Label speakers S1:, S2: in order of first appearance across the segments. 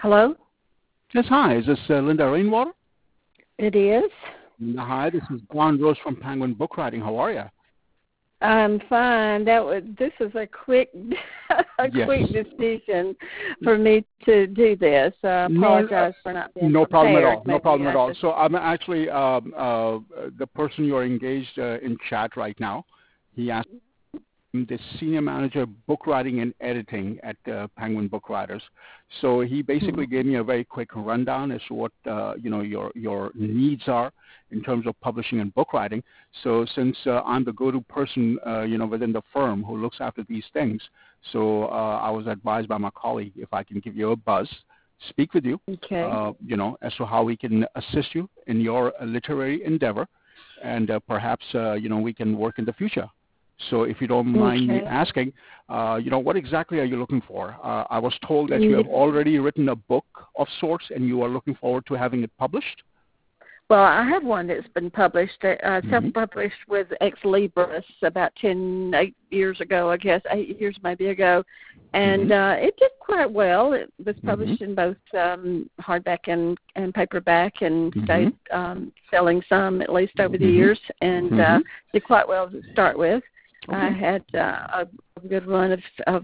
S1: Hello?
S2: Yes, hi. Is this Linda Rainwater?
S1: It is.
S2: Linda, hi. This is Juan Rose from Penguin Book Writing. How are you?
S1: I'm fine. This is a quick quick decision for me to do this. I apologize for not being
S2: no
S1: prepared.
S2: problem at all. No
S1: Maybe
S2: problem at all. So I'm actually the person you're engaged in chat right now. He asked the senior manager book writing and editing at Penguin Book Writers. So he basically gave me a very quick rundown as to what your needs are in terms of publishing and book writing. So since I'm the go-to person within the firm who looks after these things, so I was advised by my colleague if I can give you a buzz, speak with you, as to how we can assist you in your literary endeavor, and perhaps we can work in the future. So if you don't mind me asking, what exactly are you looking for? I was told that you have already written a book of sorts and you are looking forward to having it published.
S1: Well, I have one that's been published, self-published with Ex Libris about 8 years ago, I guess, 8 years maybe ago. And it did quite well. It was published in both hardback and paperback and stayed selling some at least over the years and did quite well to start with. I had a good run of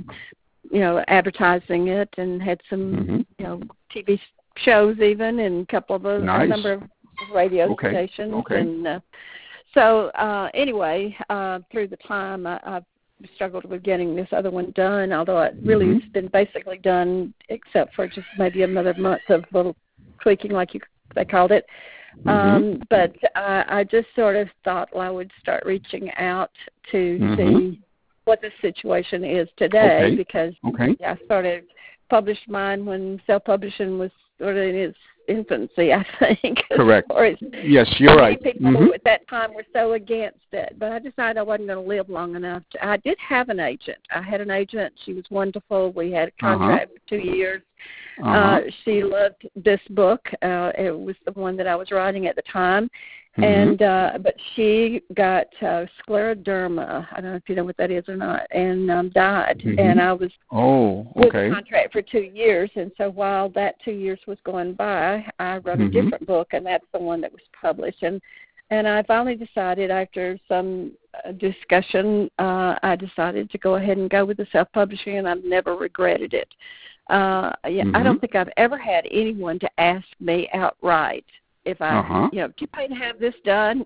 S1: advertising it and had some, TV shows even and a couple of a number of radio stations. And so anyway, through the time I've struggled with getting this other one done, although it really has been basically done except for just maybe another month of little tweaking like they called it. But I just sort of thought I would start reaching out to see what the situation is today because I published mine when self-publishing was sort of in its infancy, I think.
S2: Correct. Yes, you're right.
S1: People at that time were so against it, but I decided I wasn't going to live long enough. I did have an agent. I had an agent. She was wonderful. We had a contract for 2 years. She loved this book. It was the one that I was writing at the time. And but she got scleroderma. I don't know if you know what that is or not, and died. And I was with the contract for 2 years. And so while that 2 years was going by, I wrote a different book, and that's the one that was published. And I finally decided after some discussion, I decided to go ahead and go with the self-publishing, and I've never regretted it. I don't think I've ever had anyone to ask me outright if I, do you pay to have this done?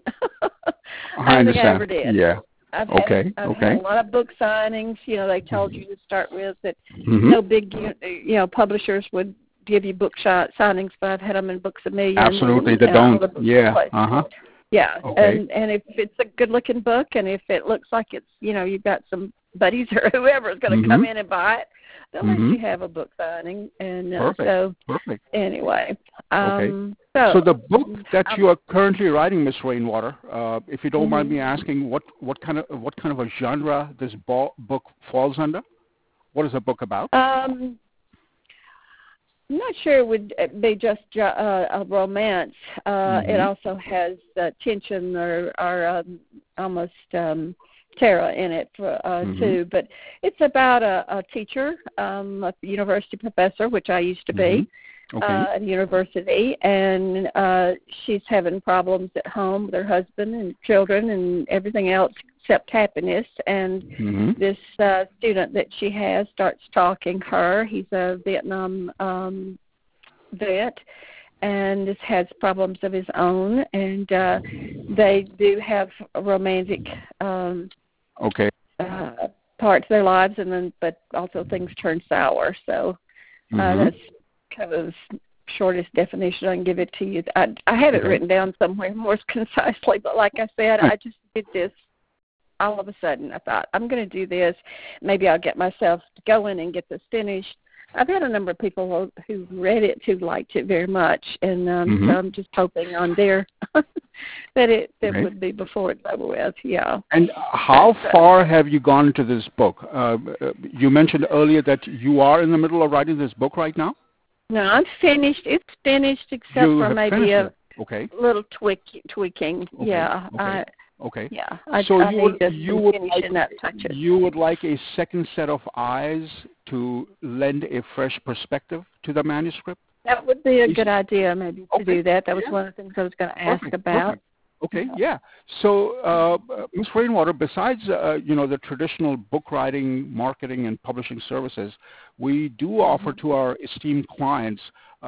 S2: I
S1: don't think I ever did.
S2: Yeah.
S1: I've had a lot of book signings. They told you to start with that no big, publishers would give you book signings, but I've had them in Books A Million.
S2: Absolutely, they don't. Yeah.
S1: Yeah, and if it's a good-looking book, and if it looks like it's, you've got some buddies or whoever is going to come in and buy it, they'll let you have a book signing. And
S2: Perfect.
S1: Anyway,
S2: so the book that you are currently writing, Miss Rainwater, if you don't mind me asking, what kind of a genre this book falls under? What is the book about?
S1: I'm not sure it would be just a romance. It also has tension or almost terror in it too. But it's about a teacher, a university professor, which I used to be at a university, and she's having problems at home with her husband and children and everything else except happiness. And this student that she has starts stalking her. He's a Vietnam vet and has problems of his own, and they do have romantic parts of their lives, but also things turn sour. So that's kind of the shortest definition I can give it to you. I have it written down somewhere more concisely, but like I said, I just did this all of a sudden. I thought, I'm going to do this. Maybe I'll get myself going and get this finished. I've had a number of people who read it who liked it very much, and so I'm just hoping on there that it would be before it's over with. Yeah.
S2: And how far have you gone into this book? You mentioned earlier that you are in the middle of writing this book right now.
S1: No, I'm finished. It's finished except for maybe a little tweaking. Yeah.
S2: Okay.
S1: Yeah,
S2: So
S1: I need just some finishing up touches.
S2: You would like a second set of eyes to lend a fresh perspective to the manuscript?
S1: That would be a good idea, maybe, to do that. That was
S2: Yeah.
S1: one of the things I was going to ask about.
S2: Perfect. Okay, yeah. So, Ms. Rainwater, besides, the traditional book writing, marketing, and publishing services, we do offer to our esteemed clients,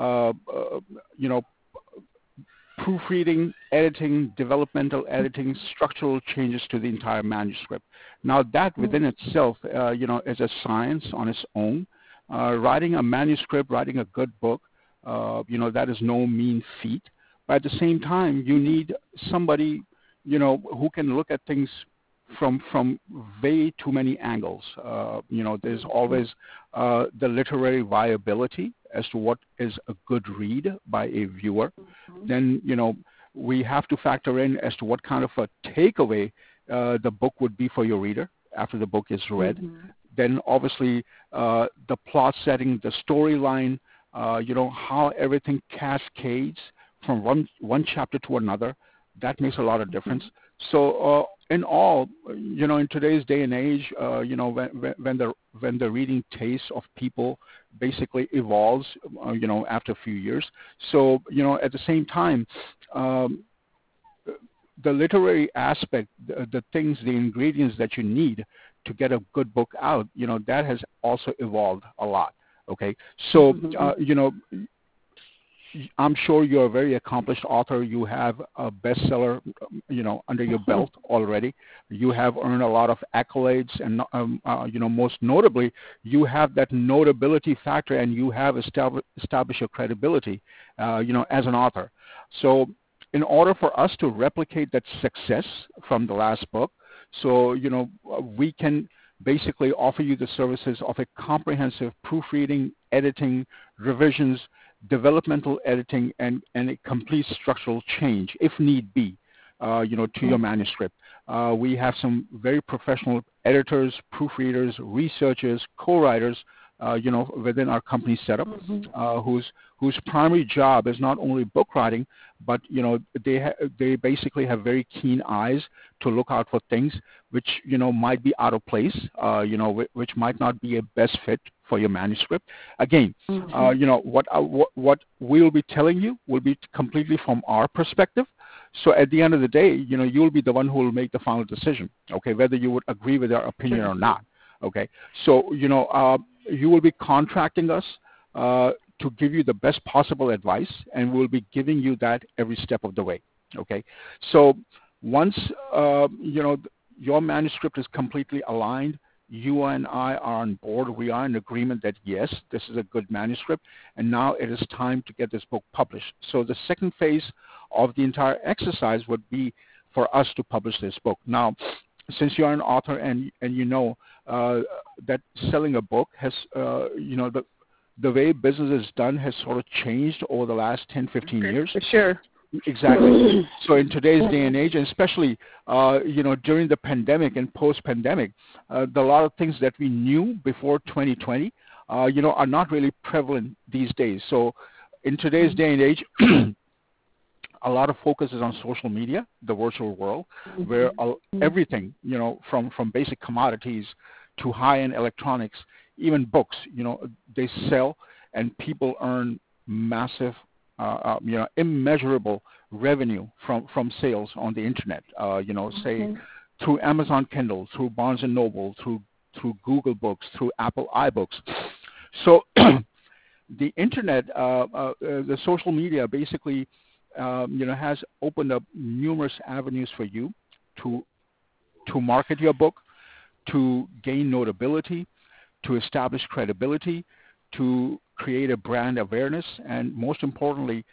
S2: proofreading, editing, developmental editing, structural changes to the entire manuscript. Now, that within itself, is a science on its own. Writing a manuscript, writing a good book, that is no mean feat. But at the same time, you need somebody, who can look at things from way too many angles. There's always the literary viability as to what is a good read by a viewer. Then, we have to factor in as to what kind of a takeaway the book would be for your reader after the book is read. Then, obviously, the plot setting, the storyline, how everything cascades from one chapter to another. That makes a lot of difference. So in all, in today's day and age, when the reading taste of people basically evolves, after a few years. So, at the same time, the literary aspect, the things, the ingredients that you need to get a good book out, that has also evolved a lot. Okay. So, I'm sure you're a very accomplished author. You have a bestseller, under your belt already. You have earned a lot of accolades, and most notably, you have that notability factor, and you have established your credibility, as an author. So, in order for us to replicate that success from the last book, so we can basically offer you the services of a comprehensive proofreading, editing, revisions, developmental editing, and a complete structural change, if need be, to your manuscript. We have some very professional editors, proofreaders, researchers, co-writers, within our company setup, whose primary job is not only book writing, but they basically have very keen eyes to look out for things which might be out of place, which might not be a best fit for your manuscript. Again, what we'll be telling you will be completely from our perspective. So at the end of the day, you'll be the one who will make the final decision. Okay, whether you would agree with our opinion or not. Okay, so you will be contracting us to give you the best possible advice, and we'll be giving you that every step of the way. Okay, so once your manuscript is completely aligned, you and I are on board. We are in agreement that yes, this is a good manuscript, and now it is time to get this book published. So the second phase of the entire exercise would be for us to publish this book. Now, since you're an author and that selling a book has, the way business is done has sort of changed over the last 10, 15 years.
S1: For sure.
S2: Exactly. So in today's day and age, and especially, during the pandemic and post-pandemic, a lot of things that we knew before 2020, are not really prevalent these days. So in today's day and age, a lot of focus is on social media, the virtual world, where everything, from basic commodities to high-end electronics, even books, they sell, and people earn massive, immeasurable revenue from sales on the internet. Say through Amazon Kindle, through Barnes and Noble, through Google Books, through Apple iBooks. So the internet, the social media, basically, has opened up numerous avenues for you to market your book, to gain notability, to establish credibility, to create a brand awareness, and most importantly,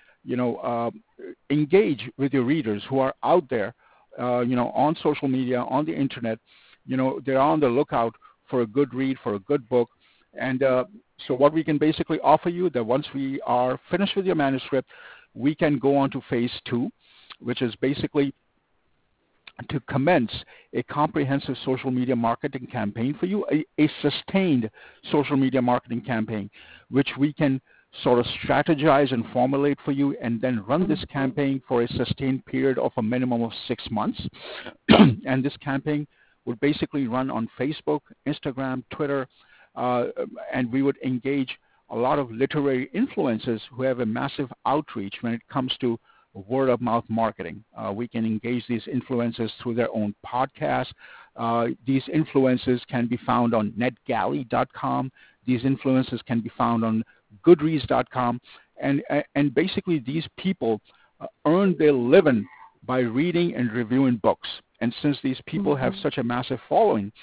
S2: engage with your readers who are out there, on social media, on the internet. They're on the lookout for a good read, for a good book. And so what we can basically offer you, that once we are finished with your manuscript, we can go on to phase 2, which is basically to commence a comprehensive social media marketing campaign for you, a sustained social media marketing campaign, which we can sort of strategize and formulate for you, and then run this campaign for a sustained period of a minimum of 6 months. and this campaign would basically run on Facebook, Instagram, Twitter, and we would engage a lot of literary influencers who have a massive outreach when it comes to word-of-mouth marketing. We can engage these influencers through their own podcasts. These influencers can be found on netgalley.com. These influencers can be found on goodreads.com. And basically these people earn their living by reading and reviewing books. And since these people have such a massive following,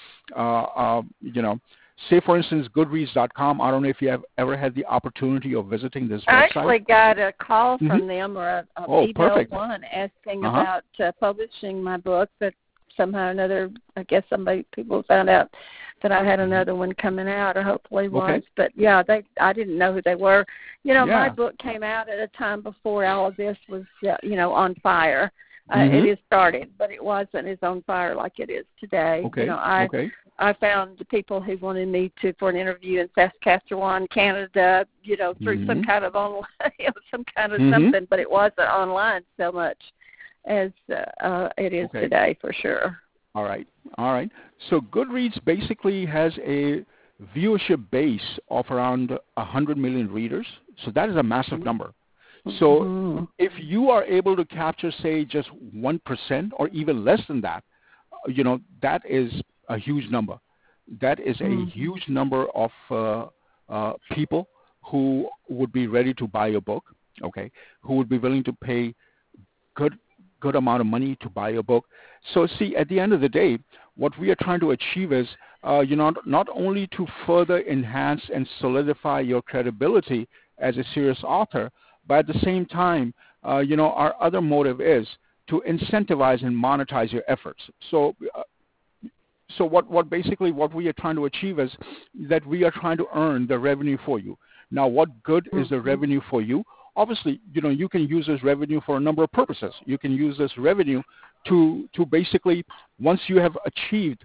S2: say, for instance, Goodreads.com. I don't know if you have ever had the opportunity of visiting this website.
S1: I actually got a call from them or a email
S2: perfect.
S1: one asking about publishing my book, but somehow or another, I guess people found out that I had another one coming out, or hopefully was.
S2: Okay.
S1: But, yeah, I didn't know who they were. My book came out at a time before all of this was, on fire. It is started, but it wasn't as on fire like it is today.
S2: Okay.
S1: I found the people who wanted me for an interview in Saskatchewan, Canada, through some kind of online, something, but it wasn't online so much as it is today, for sure.
S2: All right. So Goodreads basically has a viewership base of around 100 million readers. So that is a massive number. So if you are able to capture, say, just 1% or even less than that, that is a huge number. That is a huge number of people who would be ready to buy your book, okay, who would be willing to pay good amount of money to buy your book. So, see, at the end of the day, what we are trying to achieve is, not only to further enhance and solidify your credibility as a serious author, but at the same time, our other motive is to incentivize and monetize your efforts. So what basically what we are trying to achieve is that we are trying to earn the revenue for you. Now, what good is the revenue for you? Obviously, you can use this revenue for a number of purposes. You can use this revenue to basically, once you have achieved,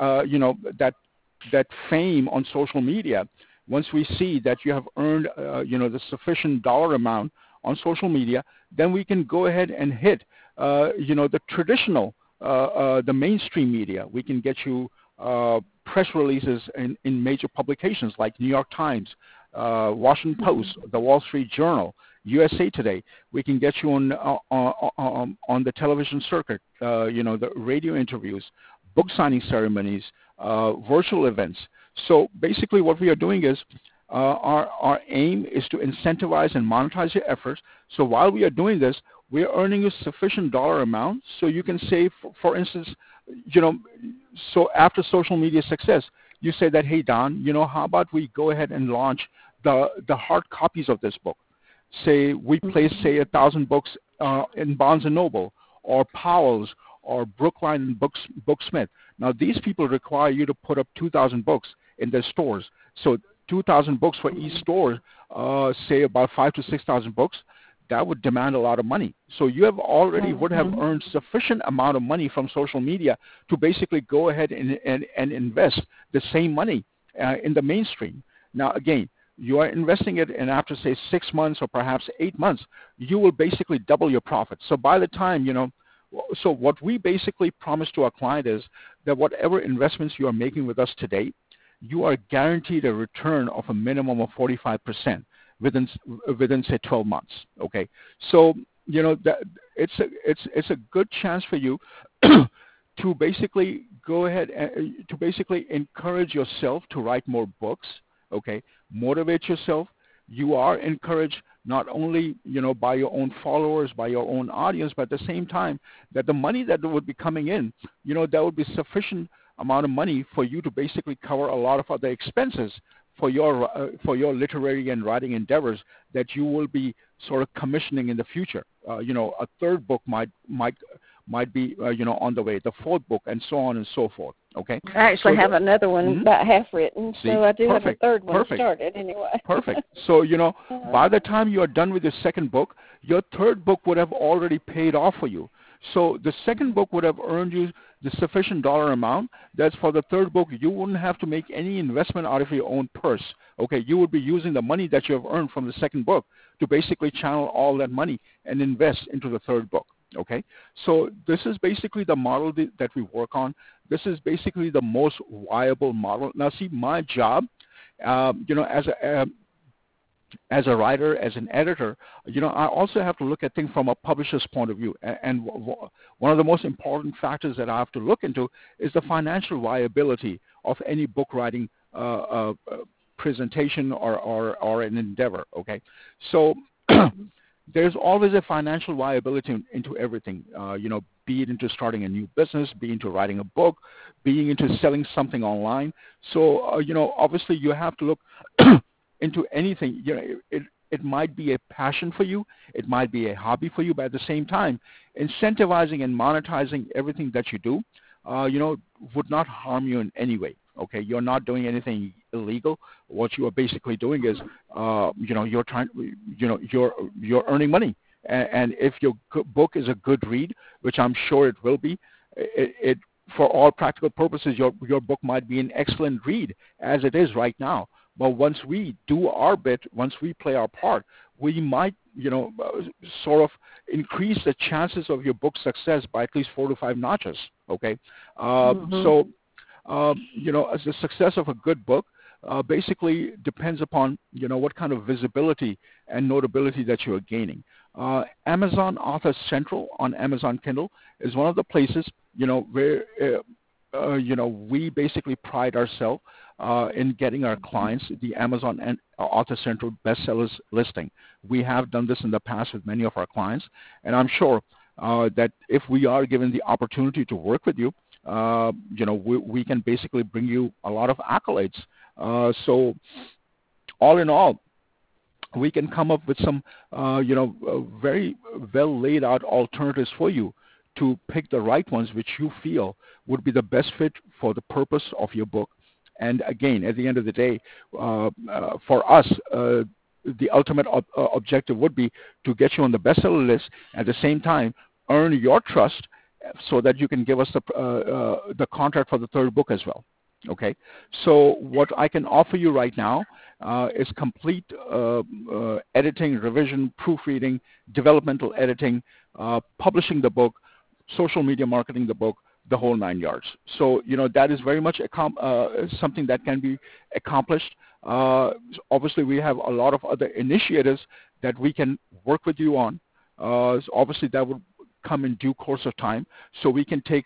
S2: that fame on social media, once we see that you have earned, the sufficient dollar amount on social media, then we can go ahead and hit, the traditional, the mainstream media. We can get you press releases in major publications like New York Times, Washington Post, the Wall Street Journal, USA Today. We can get you on the television circuit, the radio interviews, book signing ceremonies, virtual events. So basically what we are doing is our aim is to incentivize and monetize your efforts. So while we are doing this, we are earning a sufficient dollar amount so you can say, for instance, so after social media success, you say that, hey, Don, how about we go ahead and launch the hard copies of this book? Say we place, 1,000 books in Barnes & Noble or Powell's or Brookline Booksmith. Now, these people require you to put up 2,000 books in their stores. So 2,000 books for each store, say about 5,000 to 6,000 books, that would demand a lot of money. So you have already would have earned sufficient amount of money from social media to basically go ahead and invest the same money in the mainstream. Now, again, you are investing it, and after, say, 6 months or perhaps 8 months, you will basically double your profit. So by the time, so what we basically promise to our client is that whatever investments you are making with us today, you are guaranteed a return of a minimum of 45% within say 12 months. Okay, so that it's a good chance for you to basically go ahead and to basically encourage yourself to write more books. Okay, motivate yourself. You are encouraged not only by your own followers, by your own audience, but at the same time that the money that would be coming in, that would be sufficient amount of money for you to basically cover a lot of other expenses for your literary and writing endeavors that you will be sort of commissioning in the future. A third book might be on the way, the fourth book, and so on and so forth. Okay.
S1: I actually have another one about half written, so I do have a third one
S2: Perfect.
S1: started anyway.
S2: Perfect. So by the time you are done with your second book, your third book would have already paid off for you. So the second book would have earned you the sufficient dollar amount. That's for the third book. You wouldn't have to make any investment out of your own purse. Okay, you would be using the money that you have earned from the second book to basically channel all that money and invest into the third book. Okay, so this is basically the model that we work on. This is basically the most viable model. Now, see, my job, as a writer, as an editor, I also have to look at things from a publisher's point of view. And one of the most important factors that I have to look into is the financial viability of any book writing presentation or an endeavor. Okay, so there's always a financial viability into everything. Be it into starting a new business, be into writing a book, being into selling something online. So obviously you have to look into anything. It might be a passion for you, it might be a hobby for you, but at the same time, incentivizing and monetizing everything that you do, would not harm you in any way. Okay, you're not doing anything illegal. What you are basically doing is, you're trying, you're earning money. And if your book is a good read, which I'm sure it will be, it for all practical purposes, your book might be an excellent read as it is right now. But once we do our bit, once we play our part, we might, sort of increase the chances of your book's success by at least 4 to 5 notches. Okay, so as the success of a good book basically depends upon what kind of visibility and notability that you are gaining. Amazon Author Central on Amazon Kindle is one of the places where we basically pride ourselves in getting our clients the Amazon and Author Central bestsellers listing. We have done this in the past with many of our clients, and I'm sure that if we are given the opportunity to work with you, we can basically bring you a lot of accolades. So all in all, we can come up with some, very well laid out alternatives for you to pick the right ones which you feel would be the best fit for the purpose of your book. And again, at the end of the day, for us, the ultimate objective would be to get you on the bestseller list, at the same time earn your trust so that you can give us the contract for the third book as well. Okay, so what I can offer you right now is complete editing, revision, proofreading, developmental editing, publishing the book, social media marketing the book, the whole 9 yards. So that is very much something that can be accomplished. Obviously, we have a lot of other initiatives that we can work with you on. So obviously, that would come in due course of time, so we can take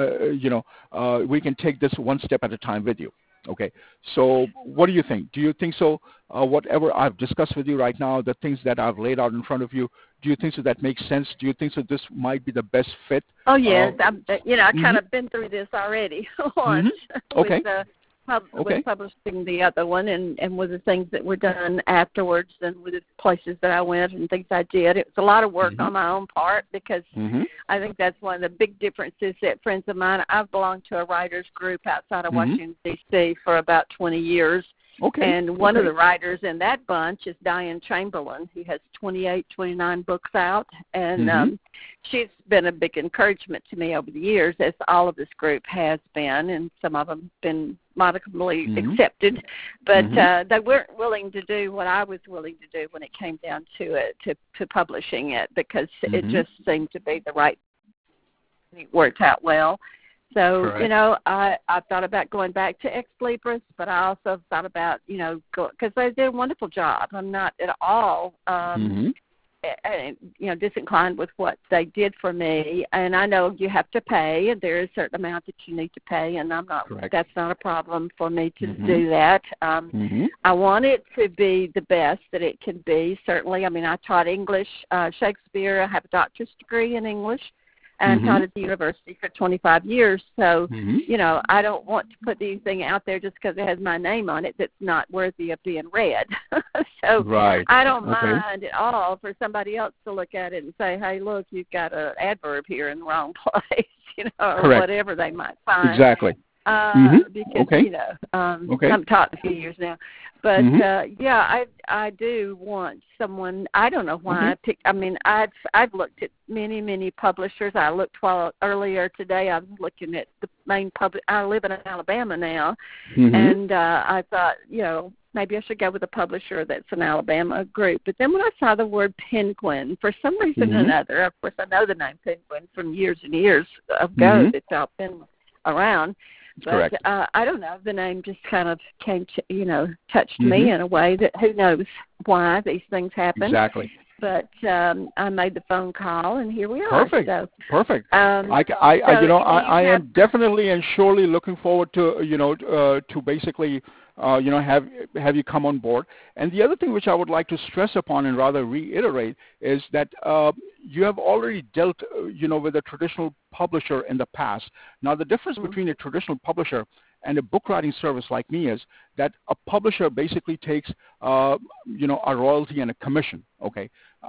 S2: we can take this one step at a time with you. Okay, so what do you think? Do you think so? Whatever I've discussed with you right now, the things that I've laid out in front of you, do you think so that makes sense? Do you think so this might be the best fit?
S1: Oh yes, I kind of been through this already once.
S2: Okay.
S1: With publishing the other one, and with the things that were done afterwards, and with the places that I went and things I did. It was a lot of work on my own part, because I think that's one of the big differences that friends of mine, I've belonged to a writers group outside of Washington, D.C. for about 20 years.
S2: Okay.
S1: And one of the writers in that bunch is Diane Chamberlain, who has 29 books out. And she's been a big encouragement to me over the years, as all of this group has been, and some of them been modicumly accepted. But they weren't willing to do what I was willing to do when it came down to it, to publishing it, because it just seemed to be the right thing. It worked out well. So, I thought about going back to Ex Libris, but I also thought about, because they did a wonderful job. I'm not at all, disinclined with what they did for me. And I know you have to pay, and there is a certain amount that you need to pay, and that's not a problem for me to do that. I want it to be the best that it can be, certainly. I mean, I taught English, Shakespeare. I have a doctorate degree in English, and taught at the university for 25 years. So, I don't want to put anything out there just because it has my name on it that's not worthy of being read. So I don't mind at all for somebody else to look at it and say, hey, look, you've got an adverb here in the wrong place, or whatever they might find.
S2: Exactly.
S1: because
S2: okay. Okay.
S1: I'm taught a few years now, but I do want someone. I don't know why I picked. I mean, I've looked at many publishers. I looked earlier today. I was looking at the main public. I live in Alabama now, and I thought, maybe I should go with a publisher that's an Alabama group. But then when I saw the word Penguin, for some reason or another, of course I know the name Penguin from years and years ago. It's all been around. But
S2: correct.
S1: I don't know. The name just kind of came, touched me in a way that who knows why these things happen.
S2: Exactly.
S1: But I made the phone call, and here we are.
S2: Perfect.
S1: So,
S2: Perfect.
S1: I
S2: am definitely and surely looking forward to to basically have you come on board. And the other thing which I would like to stress upon and rather reiterate is that you have already dealt with a traditional publisher in the past. Now the difference between a traditional publisher and a book writing service like me is that a publisher basically takes a royalty and a commission. Okay.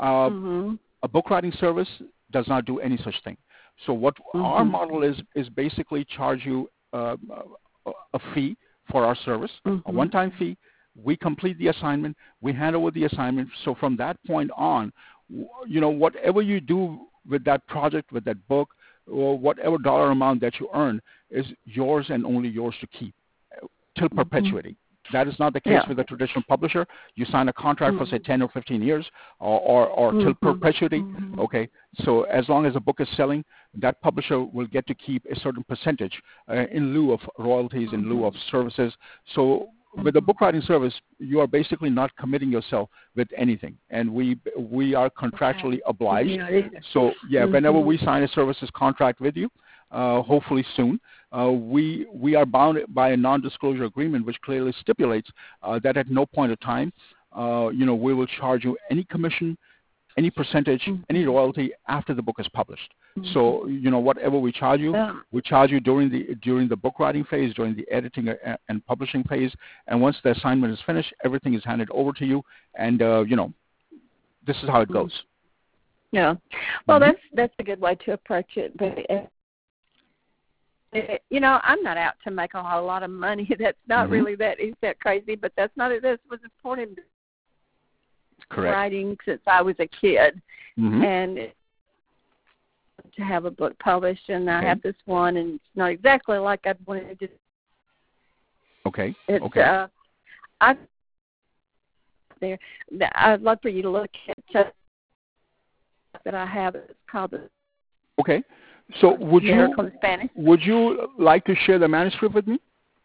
S2: A book writing service does not do any such thing. So what our model is basically charge you a fee for our service, a one-time fee. We complete the assignment. We hand over the assignment. So from that point on, whatever you do with that project, with that book, or whatever dollar amount that you earn is yours and only yours to keep till perpetuity. That is not the case with a traditional publisher. You sign a contract for, say, 10 or 15 years or till perpetuity. Okay, so as long as the book is selling, that publisher will get to keep a certain percentage in lieu of royalties, in lieu of services. So with a book writing service, you are basically not committing yourself with anything, and we are contractually obliged. So, whenever we sign a services contract with you, hopefully soon, we are bound by a non-disclosure agreement which clearly stipulates that at no point of time, we will charge you any commission, any percentage, any royalty after the book is published. So, whatever we charge you during the book writing phase, during the editing and publishing phase, and once the assignment is finished, everything is handed over to you, and this is how it goes.
S1: Yeah, well, that's a good way to approach it, but. I'm not out to make a whole lot of money. That's not really that crazy, but that's not it. This was important.
S2: Correct.
S1: Writing since I was a kid, and to have a book published, and I have this one, and it's not exactly like I'd wanted to.
S2: Okay.
S1: It's I'd love for you to look at that I have. It's called the.
S2: Okay. So would you like to share the manuscript with me?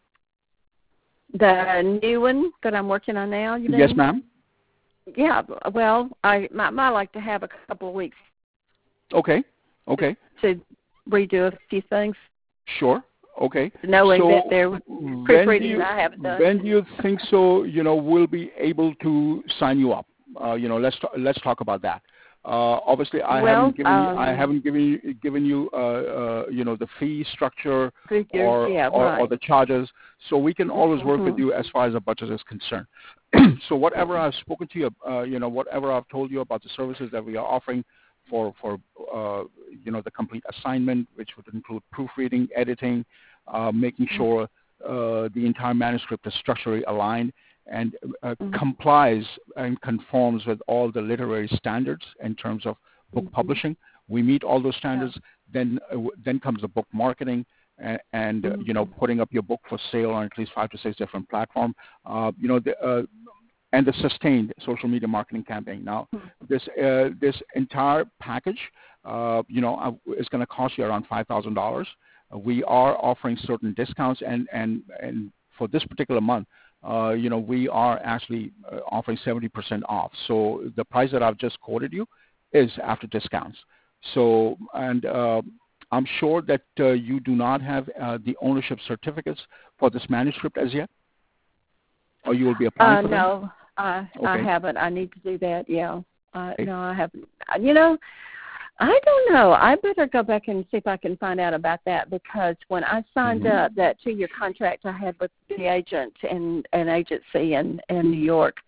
S1: The new one that I'm working on now, you mean?
S2: Yes, ma'am.
S1: Yeah, well, I might like to have a couple of weeks.
S2: Okay.
S1: To redo a few things.
S2: Sure. Okay.
S1: Knowing that they're proofreading I haven't done.
S2: When do you think so? We'll be able to sign you up. Let's talk about that. Obviously, I haven't given you the fee structure or the charges, so we can always work with you as far as the budget is concerned. So whatever I've spoken to you, whatever I've told you about the services that we are offering for the complete assignment, which would include proofreading, editing, making sure the entire manuscript is structurally aligned and complies and conforms with all the literary standards in terms of book publishing. We meet all those standards. Then comes the book marketing and putting up your book for sale on at least 5 to 6 different platforms. And the sustained social media marketing campaign. Now, this entire package, is going to cost you around $5,000. We are offering certain discounts, and for this particular month, we are actually offering 70% off. So the price that I've just quoted you is after discounts. So, and I'm sure that you do not have the ownership certificates for this manuscript as yet, or you will be applying for them?
S1: No, I haven't. I need to do that. Yeah. No, I haven't. I don't know. I better go back and see if I can find out about that, because when I signed up that 2-year contract I had with the agent and an agency in New York,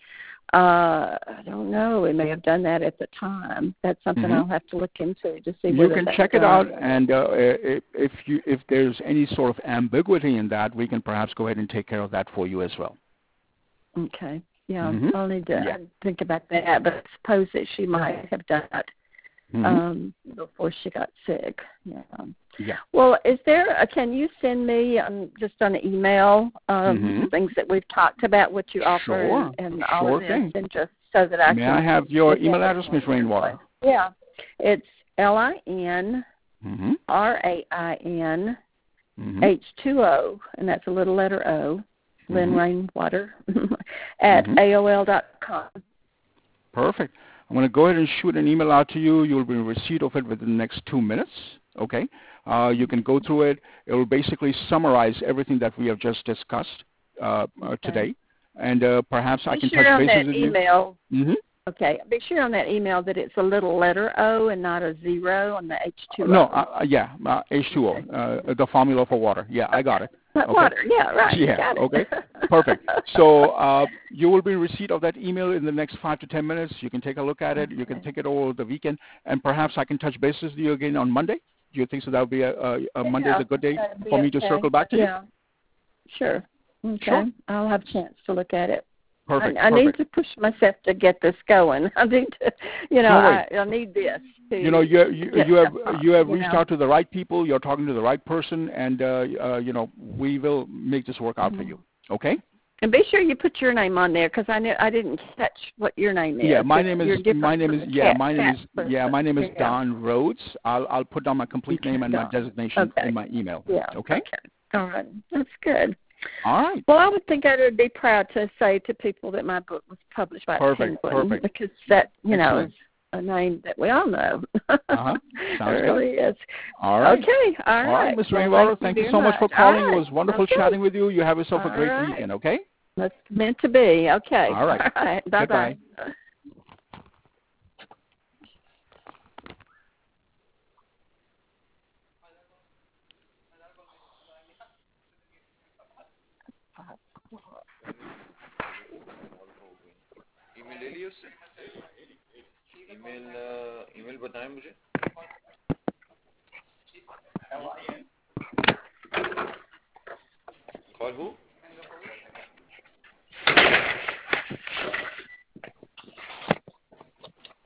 S1: I don't know. We may have done that at the time. That's something I'll have to look into to see.
S2: You can check it out, and if there's any sort of ambiguity in that, we can perhaps go ahead and take care of that for you as well.
S1: Okay. Yeah, I'll need to think about that, but I suppose that she might have done it before she got sick. Yeah.
S2: Yeah.
S1: Well, is there? Can you send me just on an email things that we've talked about, what you offer, and all of this, and just so that I can.
S2: May I have your email address, Ms. Rainwater?
S1: Yeah, it's LIN RAIN H2O, and that's a little letter O. Lynn Rainwater at AOL.com.
S2: Perfect. I'm going to go ahead and shoot an email out to you. You'll be in receipt of it within the next 2 minutes. Okay. You can go through it. It will basically summarize everything that we have just discussed today. And perhaps I can touch bases with you.
S1: Email. Okay. Be sure on that email that it's a little letter O and not a zero on the H2O.
S2: No, H2O, the formula for water. Yeah, I got it. Okay.
S1: Water, yeah, right.
S2: Yeah, okay. Perfect. So you will be in receipt of that email in the next 5 to 10 minutes. You can take a look at it. You can take it over the weekend. And perhaps I can touch bases with you again on Monday. Do you think so that would be Monday's a good day for me to circle back to you?
S1: Yeah, sure. Okay.
S2: Sure.
S1: I'll have a chance to look at it.
S2: Perfect.
S1: I need to push myself to get this going. I need to, I need this.
S2: You have reached out to the right people. You're talking to the right person, and we will make this work out for you. Okay.
S1: And be sure you put your name on there because I didn't catch what your name is.
S2: Yeah, my name is Don Rhodes. I'll put down my complete name and my designation in my email.
S1: Yeah.
S2: Okay.
S1: All right. That's good.
S2: All right.
S1: Well, I would think I would be proud to say to people that my book was published by Penguin, because that, is a name that we all know.
S2: Sounds
S1: it really is.
S2: All right.
S1: Okay. All right.
S2: Ms. Rainwater, thank you so much for calling. It was wonderful chatting with you. You have yourself a great weekend, okay?
S1: That's meant to be. Okay.
S2: All right.
S1: All right. Bye-bye.
S3: Email ले लिया उससे email बताएं मुझे